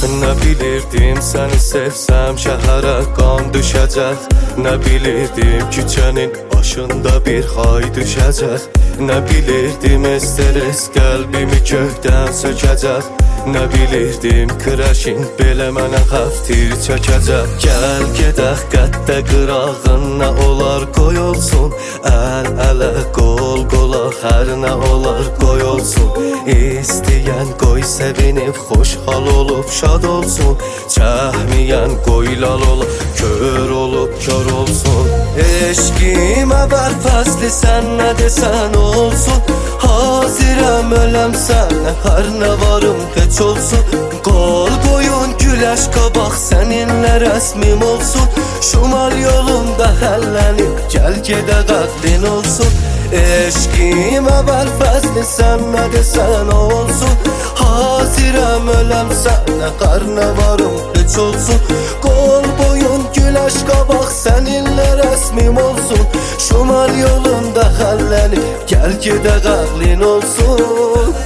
Nə bilirdim səni sevsəm şəhərə qan düşəcək. Nə bilirdim küçənin başında bir xay düşəcək. Nə bilirdim stres qəlbimi kökdən sökəcək. Nə bilirdim kreşin belə mənə xəftir çəkəcək. Gəl gedək qəddə qırağın, nə olar qoy olsun. Əl ələ qol qola hər nə olar qoy olsun. İstəyən qoy sevinib xoşhal olub şad olsun. Çəhmiyən qoy lal olub kör olub kör olsun. Eşqim əvvəl fəsli sən nə desən olsun. Hazirəm öləm sənə hər nə varım heç olsun. Qol boyun güləş qabaq səninlə rəsmim olsun. Şumal yolunda həllənib gəl gedək əqlin olsun. Eşqim əvvəl fəsli sən nə desən olsun. Hazirəm öləm sənə hər nə varım heç olsun. Qol boyun güləş qabaq səninlə rəsmim olsun. Şumal yolunda həllənib gəl gedək əqlin olsun.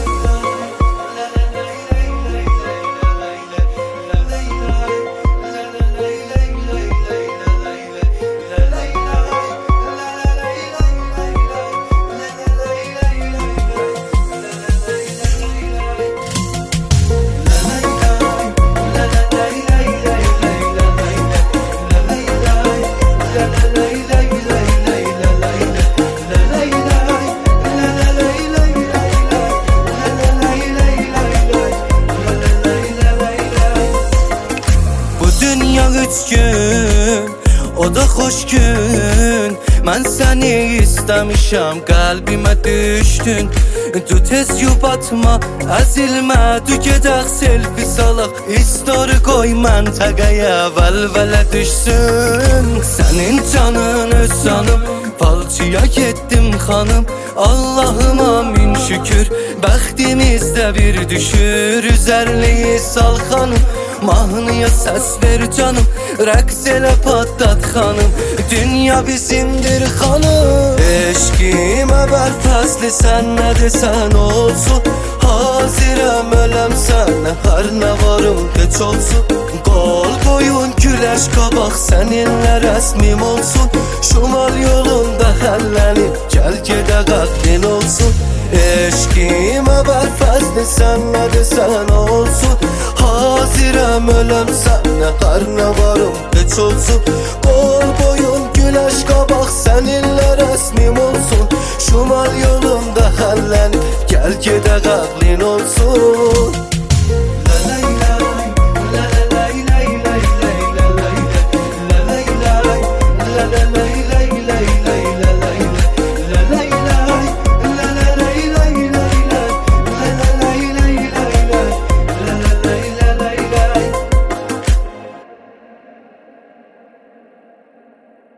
Üç gün, o da xoş gün. Mən səni istəmişəm, qəlbimə düşdün. Du tez yub atma, əzilmə, du gedək selfie salaq. İstory qoy məntəqəyə, vəlvələ düşsün. Sənin canın öz canım, falçıya getdim xanım. Allahıma min şükür, bəxtimizdə bir düşür. Üzərliyi sal xanım, mahnıya səs ver canım. Rəqs elə patlat xanım, dünya bizimdir xanım. Eşqim əvvəl fəsli sən nə desən olsun. Hazirəm öləm sənə hər nə varım heç olsun. Qol boyun güləş qabaq səninlə rəsmim olsun. Şumal yolunda həllənib gəl gedək əqlin olsun. Eşqim əvvəl fəsli sən nə desən olsun. Hazirəm öləm sənə hər nə varım heç olsun. Qol boyun güləş qabaq səninlə rəsmim olsun. Şumal yolunda həllənib gəl gedək əqlin olsun.